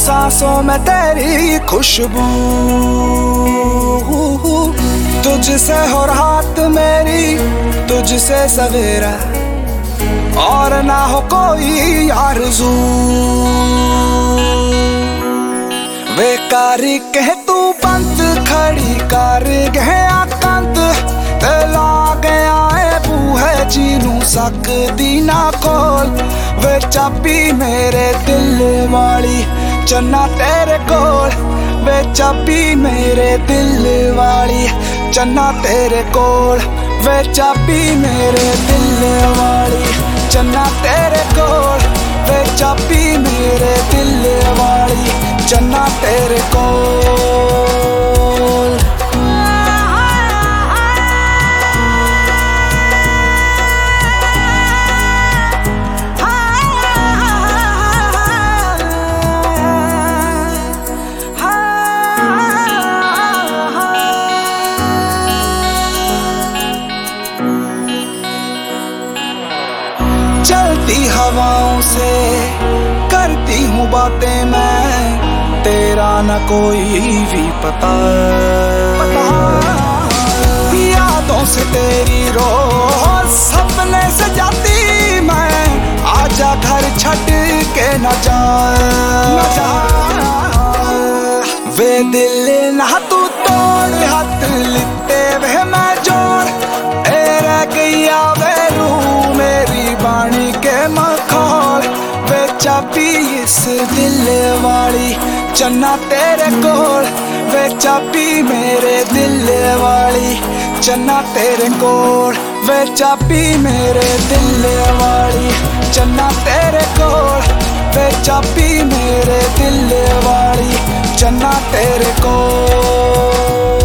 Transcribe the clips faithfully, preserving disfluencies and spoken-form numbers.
सांसों में तेरी खुशबू, तुझसे हो रात मेरी, तुझसे सवेरा, और ना हो कोई आरज़ू। वे कारी कह तू बंद खड़ी कर गया कंद, ते ला गया है बूहे जीनू सकदी ना खोल। वे चाबी मेरे दिल वाली चन्ना तेरे कोल, वे चाबी मेरे दिल वाली चन्ना तेरे कोल, वे चाबी मेरे दिल वाली चन्ना तेरे कोल, वे चाबी मेरे दिल वाली चन्ना तेरे कोल। चलती हवाओं से करती हूँ बातें मैं, तेरा न कोई भी पता, पता। यादों से तेरी रोज सपने से जाती मैं, आजा घर छट के न जा, न जा। वे दिल ना तू तोड़, हाथ लिते वे मैं जोड़, ए रह गया वे रूह मेरी बाणी के मखौल। वे चाबी इस दिल वाली चन्ना तेरे कोल, वे चाबी मेरे दिल वाली चन्ना तेरे कोल, वे चाबी मेरे दिल वाली चन्ना तेरे कोल, वे चाबी मेरे दिल वाली चन्ना तेरे कोल।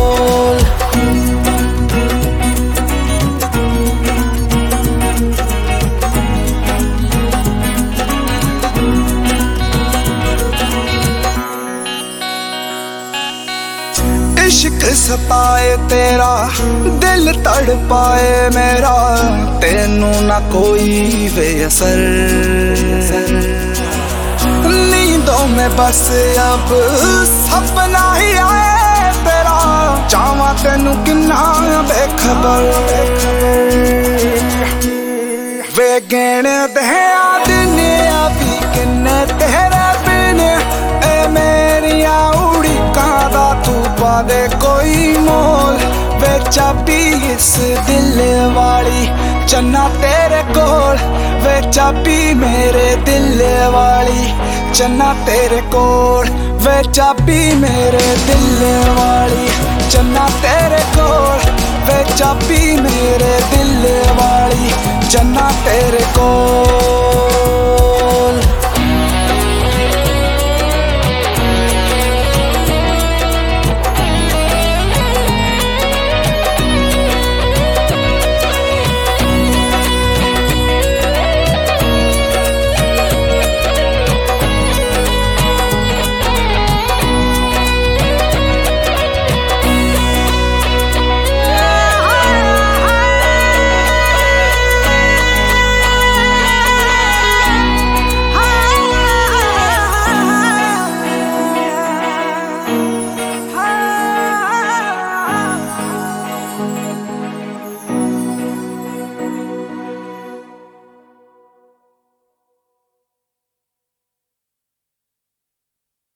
इश्क सताए तेरा, दिल तड़पाए मेरा, तेनू ना कोई बेअसर। नींदों में बस अब सपना ही आए तेरा, चावा तेनू किन्ना बेखबर। वे गेण दया दिन अभी किन्ने तेरे बिन, ए मेरिया उड़ी कादा तू पा दे कोई मोल। वे चाबी इस दिल वाली चन्ना तेरे कोल, वे चाबी मेरे दिल वाली चन्ना तेरे कोल, वे चाबी मेरे दिल वाली चन्ना तेरे कोल, वे चाबी मेरे दिल वाली चन्ना तेरे कोल।